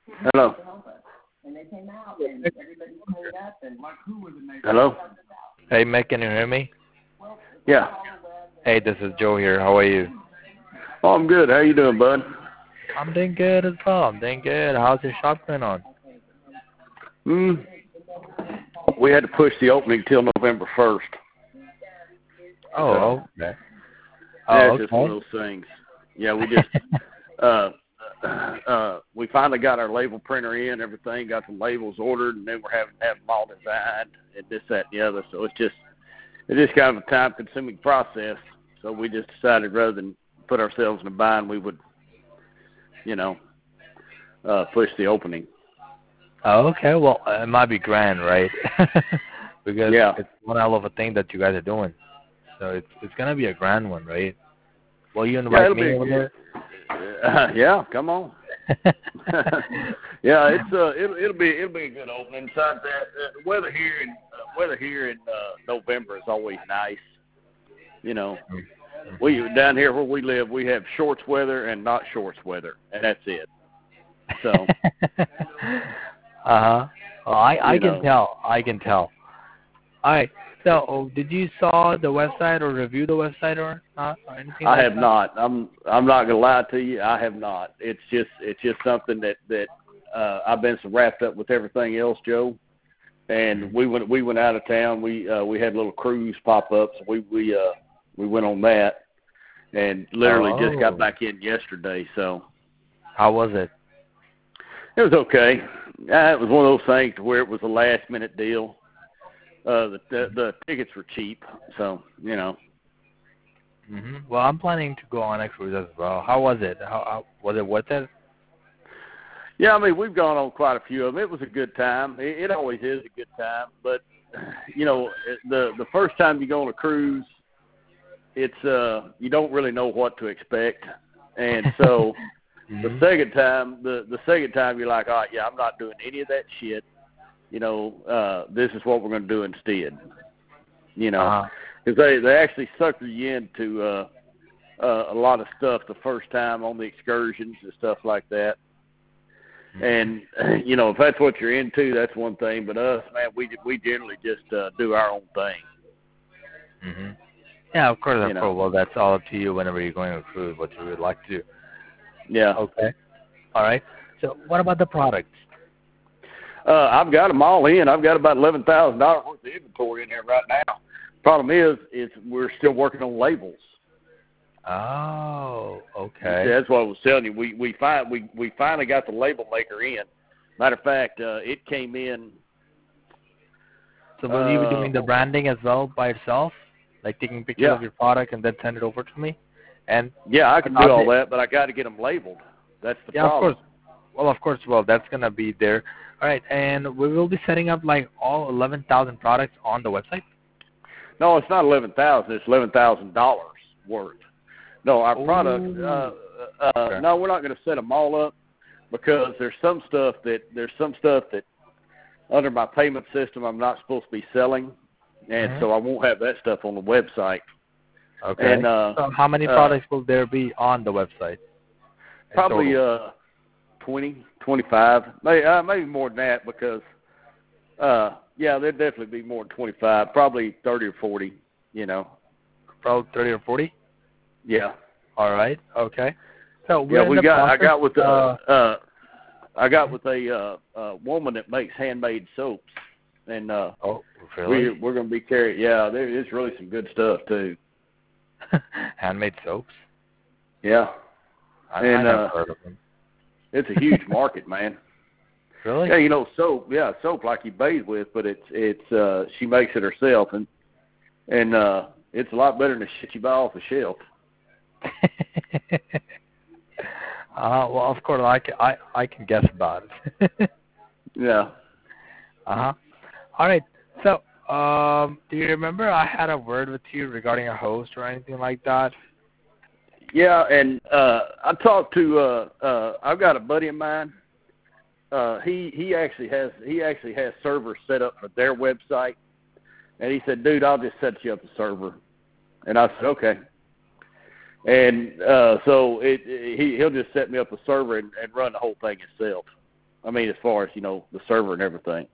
Hello. Hello. Hey, Mick, can you hear me? Yeah. Hey, this is Joe here. How are you? Oh, I'm good. How you doing, bud? I'm doing good as well. I'm doing good. How's your shop going on? We had to push the opening till November 1st. Oh, okay. Yeah, it's just one of those things. Yeah, we just we finally got our label printer in, everything, got the labels ordered, and then we're having to have them all designed and this, that, and the other. So it's just kind of a time-consuming process. So we just decided rather than put ourselves in a bind, we would, push the opening. Oh, okay. Well, it might be grand, right? Because it's one hell of a thing that you guys are doing. So it's gonna be a grand one, right? Will you invite me over there? Yeah, come on. Yeah, it'll be a good opening. Besides that, the weather here in November is always nice. We down here where we live, we have shorts weather and not shorts weather, and that's it. So. Well, I can tell. I can tell. All right. So, did you saw the website or review the website or not or anything? I have not. I'm not gonna lie to you. I have not. It's just something that I've been so wrapped up with everything else, Joe. And we went out of town. We had a little cruise pop up, so we went on that, and literally just got back in yesterday. So. How was it? It was okay. It was one of those things where it was a last minute deal. The tickets were cheap, so Well, I'm planning to go on a cruise as well. How was it? How was it worth it? Yeah, I mean, we've gone on quite a few of them. It was a good time. It always is a good time. But the first time you go on a cruise, it's you don't really know what to expect, and so the second time you're like, oh yeah, I'm not doing any of that shit. This is what we're going to do instead. Because they actually sucker you into a lot of stuff the first time on the excursions and stuff like that. And if that's what you're into, that's one thing. But us, man, we generally just do our own thing. Yeah, of course. Well, that's all up to you whenever you're going on a cruise, what you would like to do. Yeah. Okay. All right. So, what about the products? I've got them all in. I've got about $11,000 worth of inventory in there right now. Problem is we're still working on labels. Oh, okay. That's what I was telling you. We finally got the label maker in. Matter of fact, it came in. So will you be doing the branding as well by yourself, like taking pictures of your product and then send it over to me? And I can do all that, but I got to get them labeled. That's the problem. Of course. Well, of course. Well, that's gonna be there. All right, and we will be setting up like all 11,000 products on the website. No, it's not 11,000. It's $11,000 worth. No, our product. No, we're not going to set them all up because there's some stuff that under my payment system I'm not supposed to be selling, and so I won't have that stuff on the website. Okay. And so how many products will there be on the website? Probably 20, 25, maybe more than that because there'd definitely be more than 25, probably 30 or 40. Probably 30 or 40. Yeah. All right. Okay. So I got with a woman that makes handmade soaps, and really? we're going to be carrying. Yeah, there is really some good stuff too. Handmade soaps. Yeah. I never heard of them. It's a huge market, man. Really? Yeah, soap. Yeah, soap like you bathe with, but it's she makes it herself, and it's a lot better than the shit you buy off the shelf. Well, of course, I can guess about it. Yeah. All right. So, do you remember I had a word with you regarding a host or anything like that? Yeah, and I talked to I've got a buddy of mine. He actually has servers set up for their website, and he said, "Dude, I'll just set you up a server." And I said, "Okay." And so he'll just set me up a server and run the whole thing himself. I mean, as far as, the server and everything.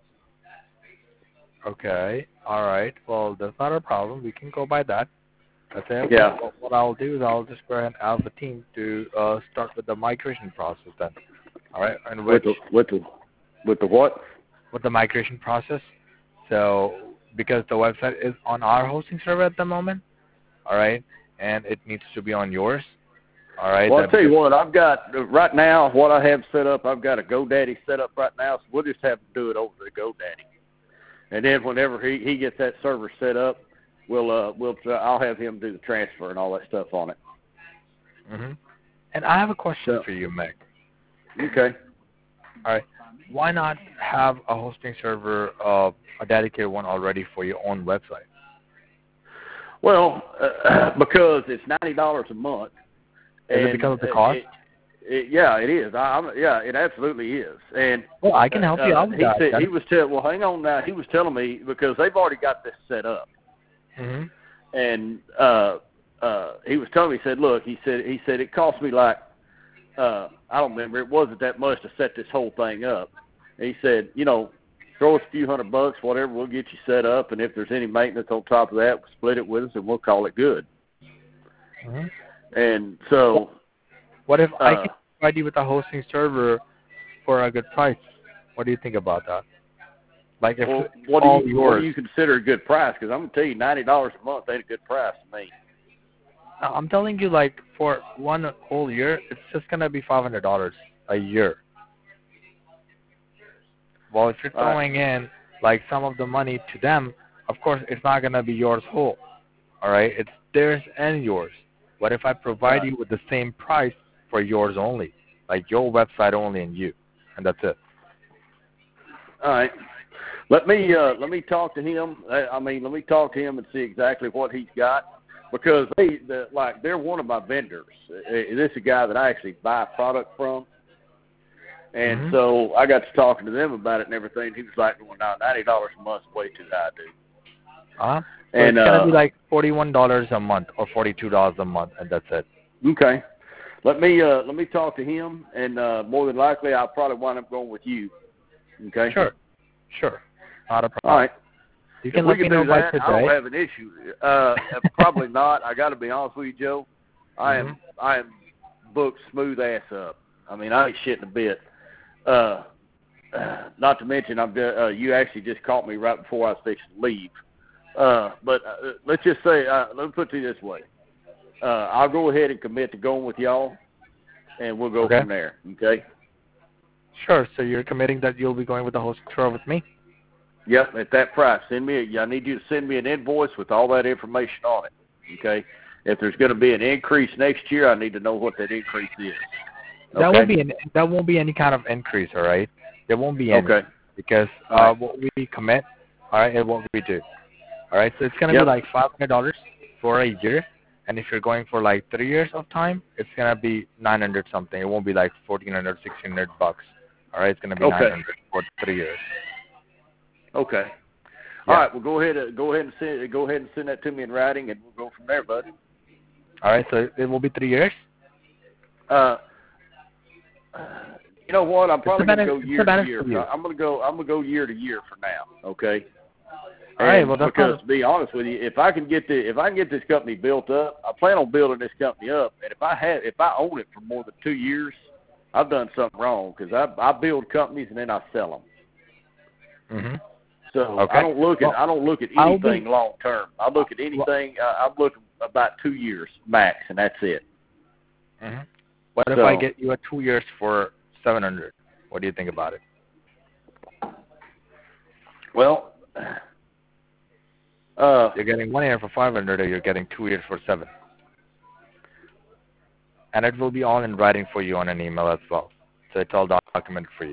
Okay. All right. Well, that's not a problem. We can go by that. Okay. Yeah. What I'll do is I'll just go ahead and ask the team to start with the migration process then. All right. And with the what? With the migration process. So because the website is on our hosting server at the moment, all right, and it needs to be on yours. All right. Well, I'll tell you what, I've got right now, what I have set up, I've got a GoDaddy set up right now, so we'll just have to do it over the GoDaddy. And then whenever he gets that server set up, I'll have him do the transfer and all that stuff on it. Mhm. And I have a question for you, Meg. Okay. All right. Why not have a hosting server, a dedicated one already for your own website? Well, because it's $90 a month. Is it because of the cost? Yeah, it is. It absolutely is. And well, I can help you out with that. He was well, hang on now. He was telling me because they've already got this set up. Mm-hmm. And he was telling me, he said, look, he said it cost me like I don't remember. It wasn't that much to set this whole thing up. And he said, throw us a few $100, whatever, we'll get you set up. And if there's any maintenance on top of that, we'll split it with us and we'll call it good. Mm-hmm. And so, what if I can provide you with a hosting server for a good price? What do you think about that? Like, if what do you consider a good price? Because I'm gonna tell you, $90 a month ain't a good price to me. I'm telling you, like, for one whole year, it's just gonna be $500 a year. Well, if you're throwing in like some of the money to them, of course, it's not gonna be yours whole. All right, it's theirs and yours. What if I provide you with the same price for yours only, like your website only and you, and that's it? All right. Let me talk to him. Let me talk to him and see exactly what he's got, because they're one of my vendors. This is a guy that I actually buy product from, and so I got to talking to them about it and everything. He was like, "Well, now $90 a month is way too high, dude." So and it's gonna be like $41 a month or $42 a month, and that's it. Okay. Let me talk to him, and more than likely I'll probably wind up going with you. Okay. Sure. Not a problem. All right. You can let me know by today. I don't have an issue. Probably not. I got to be honest with you, Joe. I am booked smooth ass up. I mean, I ain't shitting a bit. Not to mention, you actually just caught me right before I was fixing to leave. But let's just say, let me put it this way. I'll go ahead and commit to going with y'all, and we'll go from there. Okay. Sure. So you're committing that you'll be going with the host tour with me? Yep, at that price. I need you to send me an invoice with all that information on it. Okay. If there's going to be an increase next year, I need to know what that increase is. Okay? That won't be any kind of increase, all right? There won't be any. Okay. Because what we commit, all right, and what we do. All right, so it's going to be like $500 for a year. And if you're going for like 3 years of time, it's going to be 900 something. It won't be like $1,400, $1,600 bucks. All right, it's going to be 900 for 3 years. Okay. All right. Well, go ahead and send that to me in writing, and we'll go from there, bud. All right. So it will be 3 years. You know what? I'm probably gonna go year to year. I'm gonna go year to year for now. Okay. All right. Well, because to be honest with you, if I can get this company built up, I plan on building this company up. And if I own it for more than 2 years, I've done something wrong, because I build companies and then I sell them. Mm-hmm. So I don't look at anything long term. I look at anything. I'm looking about 2 years max, and that's it. Mm-hmm. What if I get you a 2 years for $700? What do you think about it? Well, you're getting 1 year for $500, or you're getting 2 years for $700. And it will be all in writing for you on an email as well. So it's all documented for you.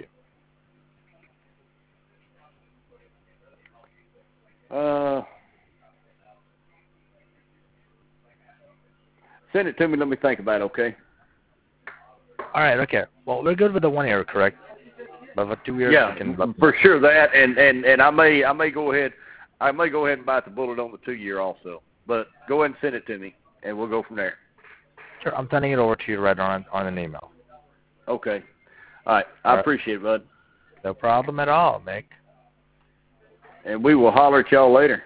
Send it to me. Let me think about it. Okay. All right. Okay. Well, we're good with the 1 year, correct? But for 2 years, yeah, for sure that, and I may go ahead. I may go ahead and bite the bullet on the 2 year also. But go ahead and send it to me, and we'll go from there. Sure. I'm sending it over to you right on an email. Okay. All right. I appreciate it, bud. No problem at all, Mick. And we will holler at y'all later.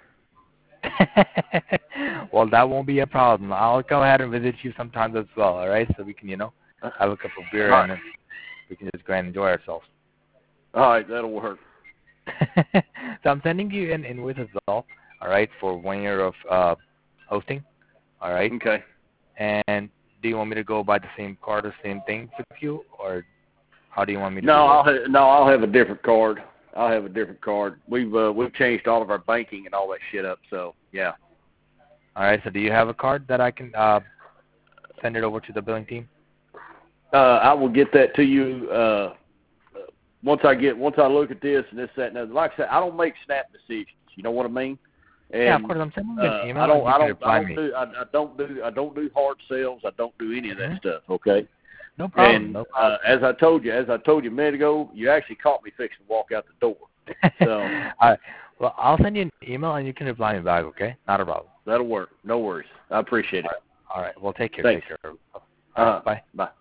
Well, that won't be a problem. I'll go ahead and visit you sometimes as well, all right? So we can, have a cup of beer and we can just go and enjoy ourselves. All right, that'll work. So I'm sending you an invoice as well, all right, for 1 year of hosting, all right? Okay. And do you want me to go by the same card or same thing with you, or how do you want me to do it? I'll have a different card. I'll have a different card. We've changed all of our banking and all that shit up, so yeah. All right, so do you have a card that I can send it over to the billing team? I will get that to you once I look at this and this, that, and other. Like I said, I don't make snap decisions. You know what I mean? And, yeah, of course. I'm sending you an email. I don't do hard sales. I don't do any of that stuff. Okay. No problem. And no problem. as I told you a minute ago, you actually caught me fixing to walk out the door. So. All right. Well, I'll send you an email and you can reply me back. Okay? Not a problem. That'll work. No worries. I appreciate it. All right. Well, take care. Thanks. Take care. Bye. Bye.